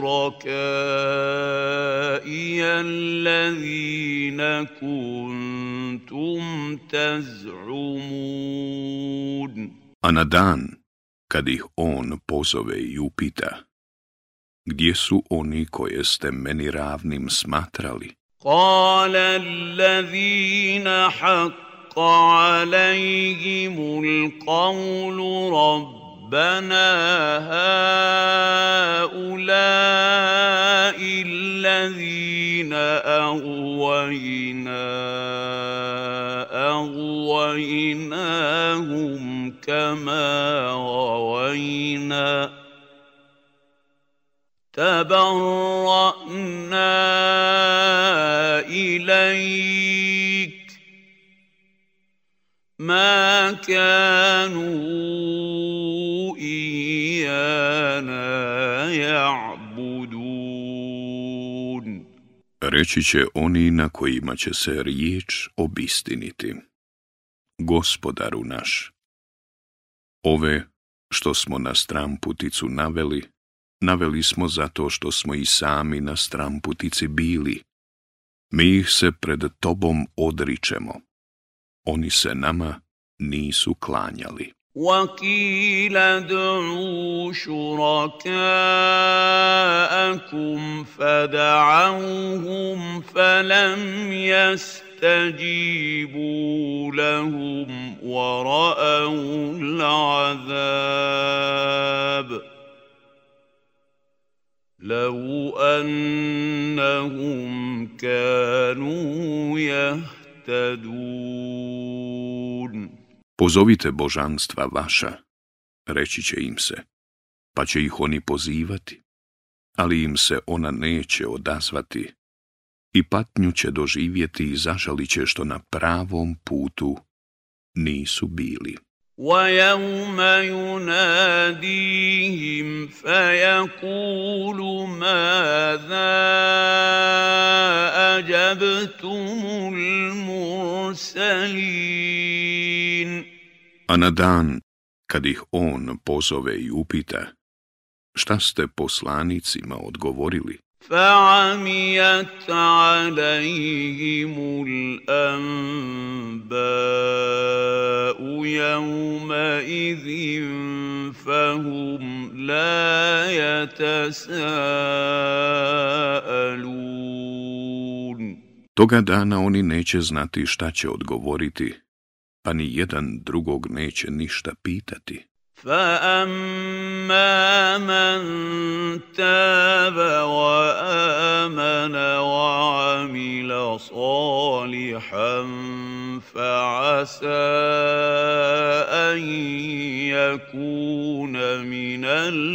شُرَكَائِيَ الَّذِينَ كُنتُمْ تَزْعُمُونَ. A na dan kad ih on pozove i upita, gdje su oni koje ste meni ravnim smatrali? قَالَ الَّذِينَ حَقَّ عليهم القول ربنا هؤلاء الذين أغوينا أغويناهم كما غوينا تبرأنا إليك ما كانوا إيانا يعبدون. Reći će oni na kojima će se riječ obistiniti: Gospodaru naš, ove što smo na stramputicu naveli, naveli smo zato što smo i sami na stramputici bili. Mi ih se pred tobom odričemo. Oni se nama nisu klanjali. وقيل ادعوا شركاءكم فدعوهم فلم يستجيبوا لهم ورأوا العذاب لو أنهم كانوا يهتدون. Pozovite božanstva vaša, reći će im se, pa će ih oni pozivati, ali im se ona neće odazvati i patnju će doživjeti i zažalit će što na pravom putu nisu bili. وَيَوْمَ يُنَادِيهِمْ فَيَقُولُ مَاذَا أَجَبْتُمُ الْمُرْسَلِينَ. A na dan, kad ih on pozove i upita, šta ste poslanicima odgovorili? فَعَمِيَتْ عَلَيْهِمُ الْأَنْبَاءُ يَوْمَئِذٍ فَهُمْ لَا يَتَسَاءَلُونَ. Toga dana oni neće znati šta će odgovoriti, pa ni jedan drugog neće ništa pitati. فَأَمَّا مَنْ تَابَ وَآمَنَ وَعَمِلَ صَالِحًا فَعَسَى أَنْ يَكُونَ مِنَ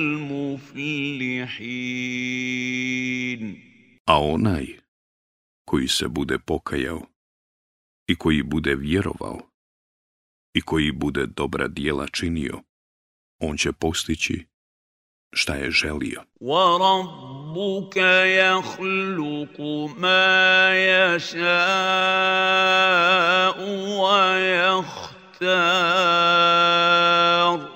الْمُفْلِحِينَ. A onaj koji se bude pokajao i koji bude vjerovao i koji bude dobra djela činio, on će postići šta je želio. وَرَبُّكَ يَخْلُقُ مَا يَشَاءُ وَيَخْتَارُ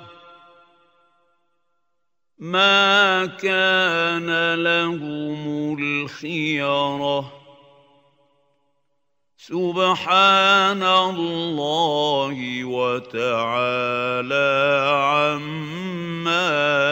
مَا كَانَ لَهُمُ الْخِيَرَةُ سبحان الله وتعالى عما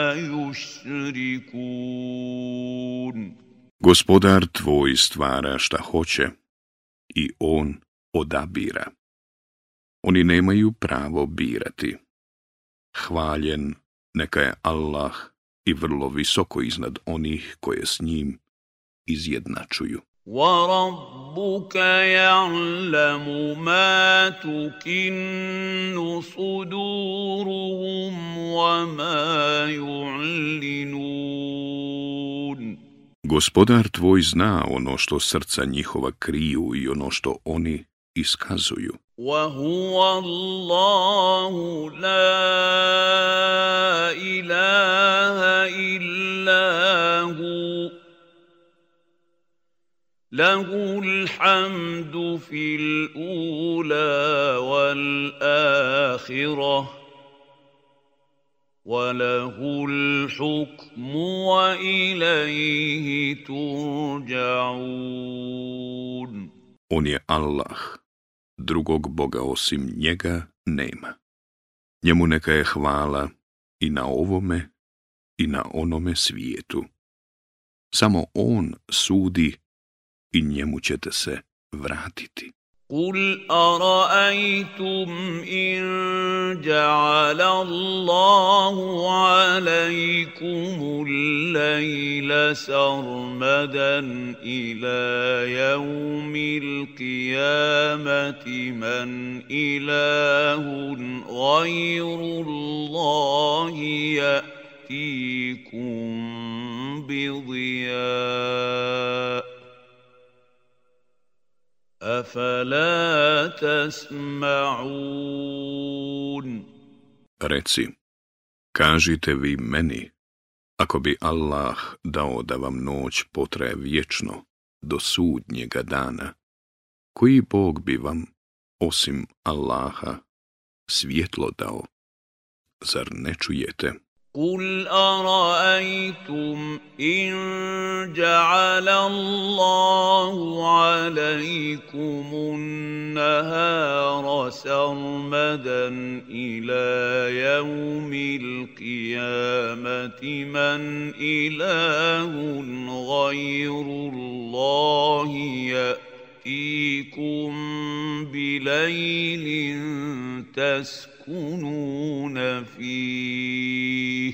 يشركون. Gospodar tvoj stvara šta hoće i on odabira. Oni nemaju pravo birati. Hvaljen neka je Allah i vrlo visoko iznad onih koje s njim izjednačuju. وَرَبُّكَ يَعْلَمُ مَا تُكِنُّ صُدُورُهُمْ وَمَا يُعْلِنُونَ. Gospodar tvoj zna ono što srca njihova kriju i ono što oni iskazuju. وَهُوَ اللَّهُ لَا إِلَهَ إِلَّا هُوَ لَهُ الْحَمْدُ فِي الْأُولَى وَالْآخِرَةِ وَلَهُ الْحُكْمُ وَإِلَيْهِ تُرْجَعُونَ. On je Allah, drugog Boga osim njega nema. Njemu neka je hvala i na ovome i na onome svijetu. Samo on sudi i njemu ćete se vratiti. قُلْ أَرَأَيْتُمْ إِنْ جَعَلَ اللَّهُ عَلَيْكُمُ اللَّيْلَ سَرْمَدًا إِلَى يَوْمِ الْقِيَامَةِ مَنْ إِلَهٌ غَيْرُ اللَّهِ يَأْتِيكُمْ بِضِيَاءٍ أَفَلَا تَسْمَعُونَ. Reci, kažite vi meni, ako bi Allah dao da vam noć potraje vječno do sudnjega dana, koji Bog bi vam, osim Allaha, svjetlo dao? Zar ne čujete? قل أرأيتم إن جعل الله عليكم النهار سرمدا إلى يوم القيامة من إله غير الله يأتيكم بليل تسكنون فيه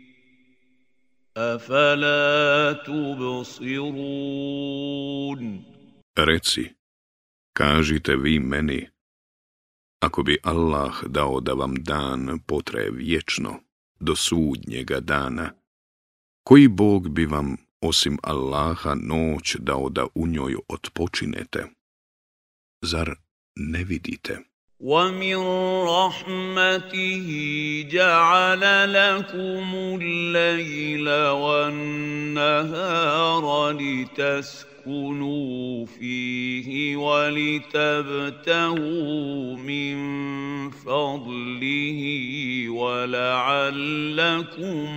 أفلا تبصرون. Reci, kažite vi meni, ako bi Allah dao da vam dan potraje vječno do sudnjega dana, koji Bog bi vam osim Allaha noć dao da u njoj odpočinete? Zar ne vidite? وَمِنْ رَحْمَتِهِ جَعَلَ لَكُمُ اللَّيْلَ وَالنَّهَارَ لِتَسْكُنُوا فِيهِ وَلِتَبْتَغُوا مِنْ فَضْلِهِ وَلَعَلَّكُمْ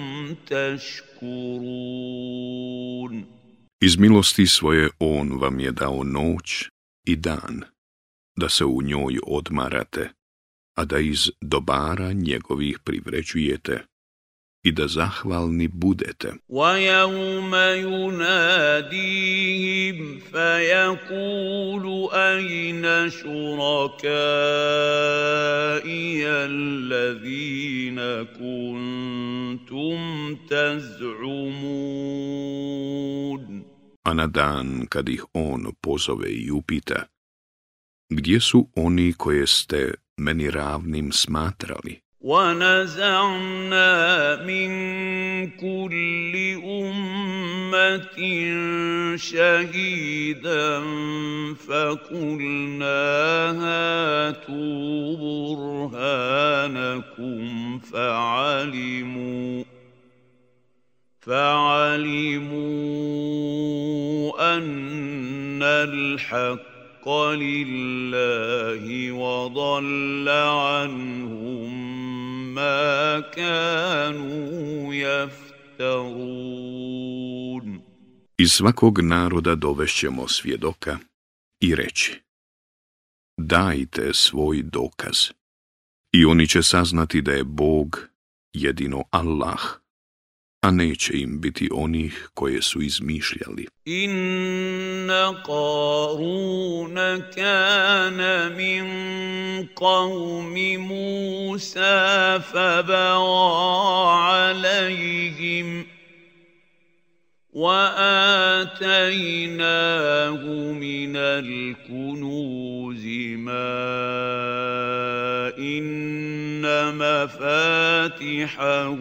تَشْكُرُونَ. Iz milosti svoje on vam je dao noć i dan, da se u njoj odmarate, a da iz dobara njegovih privređujete i da zahvalni budete. وَيَوْمَ يُنَادِيهِمْ فَيَقُولُ أَيْنَ شُرَكَائِيَ الَّذِينَ كُنتُمْ تَزْعُمُونَ. A na dan kad ih on pozove i upita, gdje su oni koje ste meni ravnim smatrali? وَنَزَعْنَا مِنْ كُلِّ أُمَّةٍ شَهِيدًا فَقُلْنَا هَاتُوا بُرْهَانَكُمْ فَعَلِمُوا فَعَلِمُوا أَنَّ الْحَقَّ لله وضل عنهم ما كانوا يفترون. Iz svakog naroda dovešćemo svjedoka i reći, dajte svoj dokaz, i oni će saznati da je Bog jedino Allah, a neće im biti onih koje su izmišljali. Inna Qaruna kana min qawmi Musa fabawa alayhim وآتيناه من الكنوز ما إن مفاتحه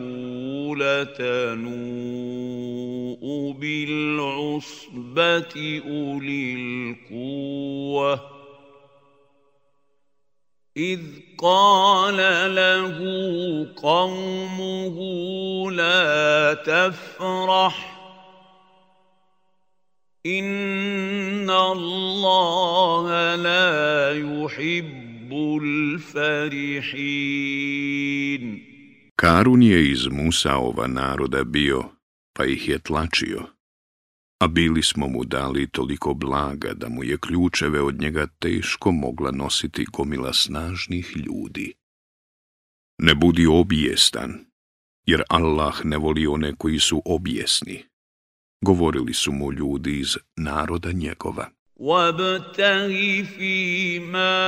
لتنوء بالعصبة أولي القوة إذ قال له قومه لا تفرح إن الله لا يحب الفرحين. Karun je iz Musaova naroda bio, pa ih je tlačio, a bili smo mu dali toliko blaga da mu je ključeve od njega teško mogla nositi gomila snažnih ljudi. Ne budi obijestan, jer Allah ne voli one koji su obijesni, govorili su mu ljudi iz naroda njegova. وَابْتَغِ فِيمَا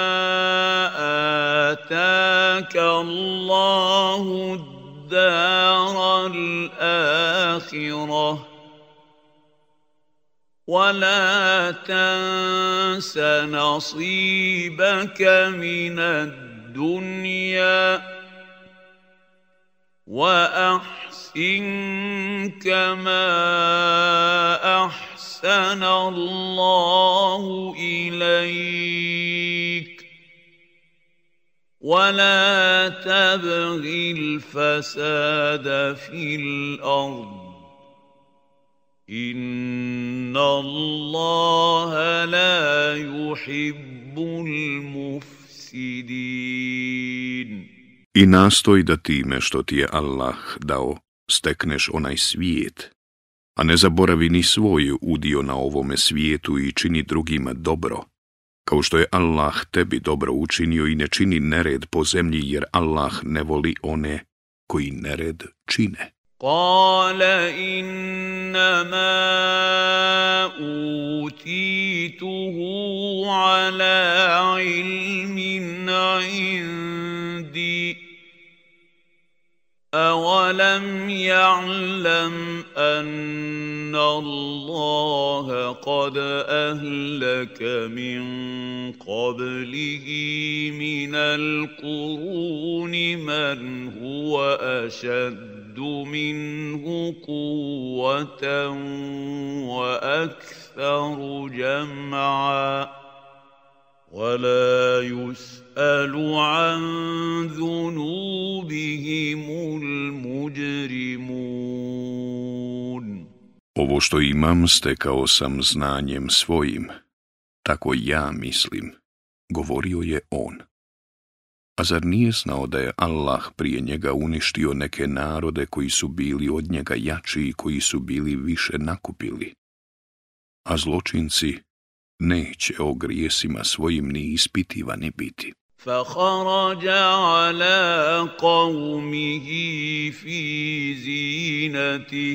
آتَاكَ اللَّهُ الدَّارَ الْآخِرَةَ وَلَا تَنْسَ نَصِيبَكَ مِنَ الدُّنْيَا وَأَحْسِنْ كَمَا أَحْسَنَ اللَّهُ إِلَيْكَ وَلَا تَبْغِ الْفَسَادَ فِي الْأَرْضِ إِنَّ اللَّهَ لَا يُحِبُّ الْمُفْسِدِينَ. I nastoj da time što ti je Allah dao stekneš onaj svijet, a ne zaboravi ni svoj udio na ovome svijetu i čini drugima dobro, kao što je Allah tebi dobro učinio, i ne čini nered po zemlji, jer Allah ne voli one koji nered čine. قال إنما أوتيته على علم عندي أولم يعلم أن الله قد أهلك من قبله من القرون من هو أشد منه قوة وأكثر جمعا ولا يسأل عن ذنوبهم المجرمون. Ovo što imam stekao sam znanjem svojim, tako ja mislim, govorio je on. A zar nije znao da je Allah prije njega uništio neke narode koji su bili od njega jači i koji su bili više nakupili? A zločinci neće o grijesima svojim ni ispitivani biti. فخرج على قومه في زينته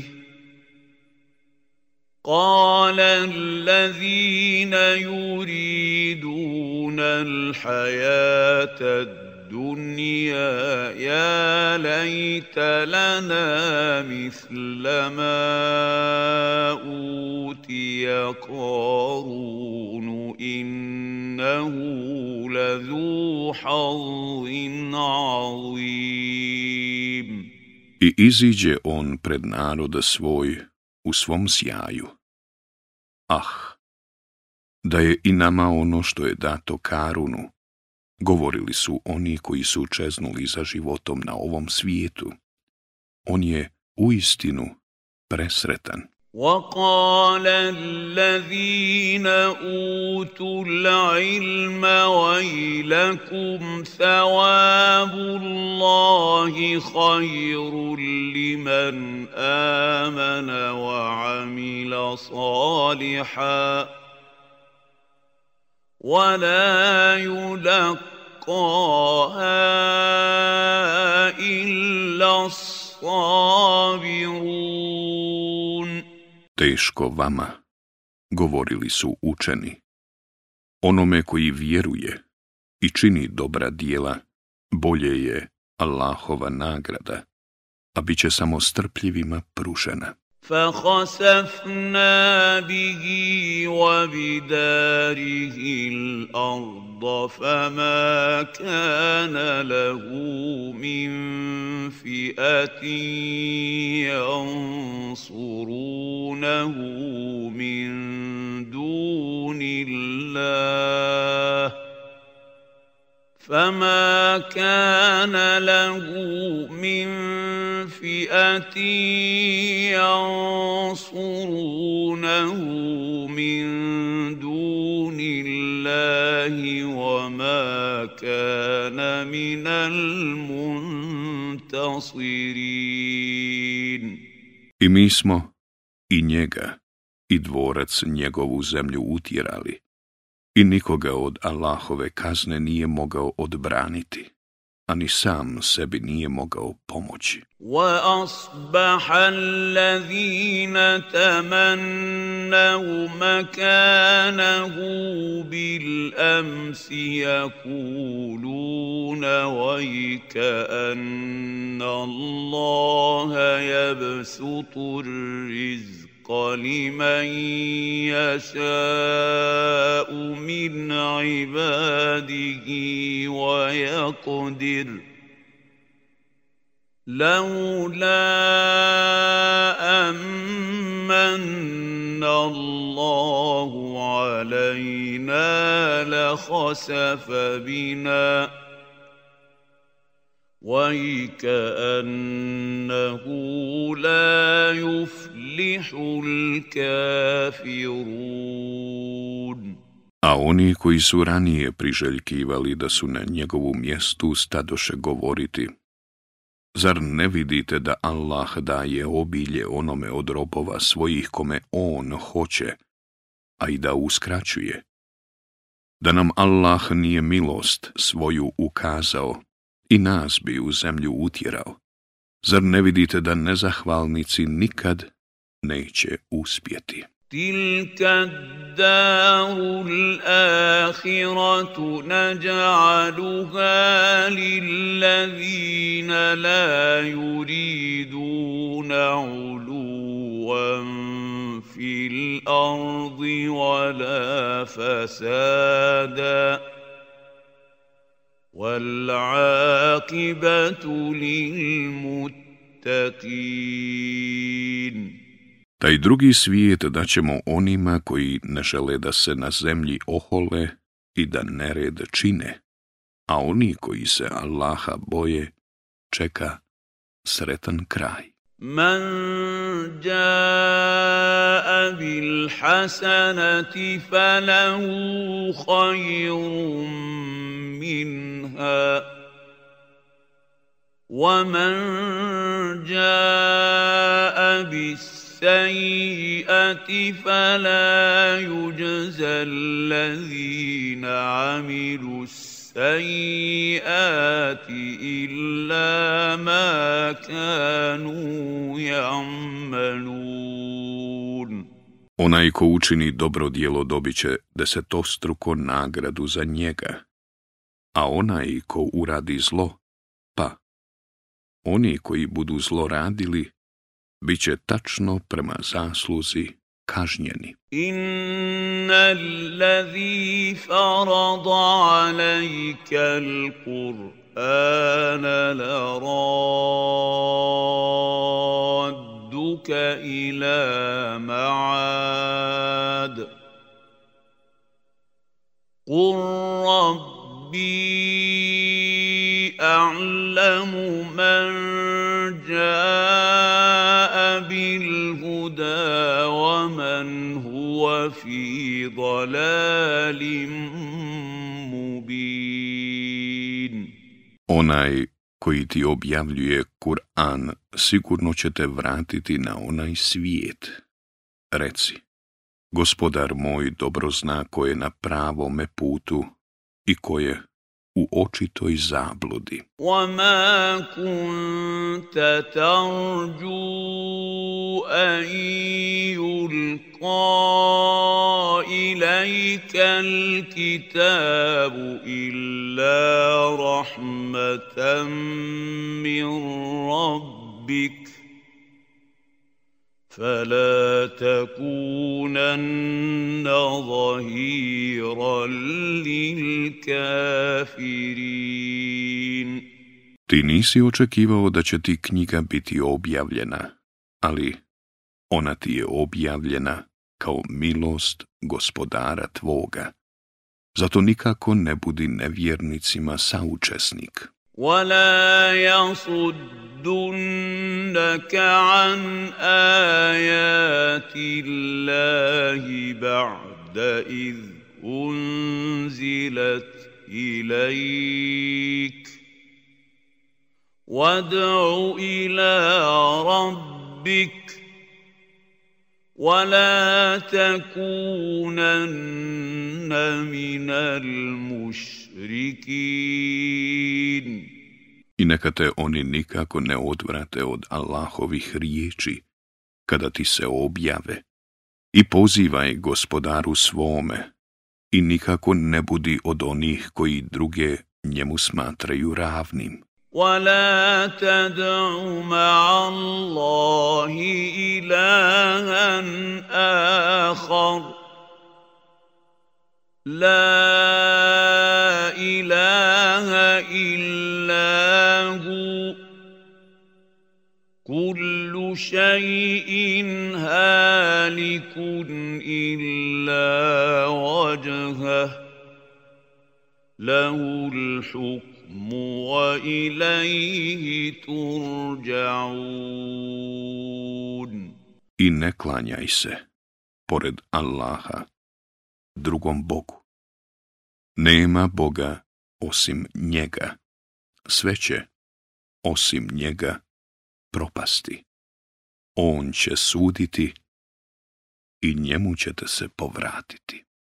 قال الذين يريدون الحياة الدنيا يا ليت لنا مثل ما أوتي قارون إنه لذو حظ عظيم. I iziđe on pred narod svoj u svom sjaju. Ah, da je i nama ono što je dato Karunu, govorili su oni koji su čeznuli za životom na ovom svijetu. On je uistinu presretan. وقال الذين أوتوا العلم ويلكم ثواب الله خير لمن آمن وعمل صالحا ولا يلقاها إلا الصابرون. Teško vama, govorili su učeni. Onome koji vjeruje i čini dobra djela, bolje je Allahova nagrada, a bit će samo strpljivima pružena. فخسفنا به وبداره الأرض فما كان له من فئة ينصرونه من دون الله فما كان له من فئة ينصرونه من دون الله وما كان من المنتصرين. I mi smo i njega i dvorac njegovu zemlju utjerali, i nikoga od Allahove kazne nije mogao odbraniti, a ni sam sebi nije mogao pomoći. وَأَصْبَحَ الَّذِينَ تَمَنَّوْا مَكَانَهُ بِالْأَمْسِ يَقُولُونَ وَيْكَ أَنَّ اللَّهَ يَبْسُطُ الرِّزْقَ لمن يشاء من عباده ويقدر لولا أمن الله علينا لخسف بنا وَيْكَأَنَّهُ لَا يُفْلِحُ الْكَافِرُونَ. A oni koji su ranije priželjkivali da su na njegovu mjestu stadoše govoriti: zar ne vidite da Allah daje obilje onome od robova svojih kome on hoće, a i da uskraćuje? Da nam Allah nije milost svoju ukazao i nas bi u zemlju utjerao. Zar ne vidite da nezahvalnici nikad neće uspjeti? Tilka darul ahiratu naj'aluha lillazina la yuriduna uluwan fil ardi wala fasada wal aqibatu lil muttaqin. Taj drugi svijet daćemo onima koji ne žele da se na zemlji ohole i da nered čine, a oni koji se Allaha boje čeka sretan kraj. Man jaa bil hasanati falahu khayrun minha wa man jaa bis السيئة فلا يجزى الذين عملوا السيئات إلا ما كانوا يعملون. Onaj ko učini dobro djelo dobit će desetostruko nagradu za njega, a onaj ko uradi zlo, pa oni koji budu zlo radili, bit će tačno prema zasluzi kažnjeni. Inna allazi farada alejka al-Qur'ana laradduka ila ma'ad. Qur rabbi a'lamu man jaa بالهدى ومن هو في ضلال مبين. Onaj koji ti objavljuje Kur'an sigurno će te vratiti na onaj svijet. Reci: Gospodar moj dobro zna ko je na pravome putu i ko je u očitoj zabludi. وَمَا كُنْتَ تَرْجُو أَنْ يُلْقَى إِلَيْكَ الْكِتَابُ إِلَّا رَحْمَةً مِّنْ رَبِّكَ فلا تكونن ظهيرا للكافرين. Ti nisi očekivao da će ti knjiga biti objavljena, ali ona ti je objavljena kao milost gospodara tvoga. Zato nikako ne budi nevjernicima saučesnik. وَلَا يَصُدُّنَّكَ عَنْ آيَاتِ اللَّهِ بَعْدَ إِذْ أُنْزِلَتْ إِلَيْكَ وَادْعُ إِلَى رَبِّكَ وَلَا تَكُونَنَّ مِنَ الْمُشْرِكِينَ. I neka te oni nikako ne odvrate od Allahovih riječi, kada ti se objave, i pozivaj gospodaru svome, i nikako ne budi od onih koji druge njemu smatraju ravnim. وَلَا تَدْعُ مَعَ اللَّهِ إِلَٰهًا آخَرَ لَا إِلَٰهَ إِلَّا هُوَ كُلُّ شَيْءٍ هَالِكٌ إِلَّا وَجْهَهُ لَهُ الْحُكْمُ وَإِلَيْهِ تُرْجَعُونَ. I ne klanjaj se, pored Allaha, drugom Bogu. Nema Boga osim njega. Sve će, osim njega, propasti. On će suditi i njemu ćete se povratiti.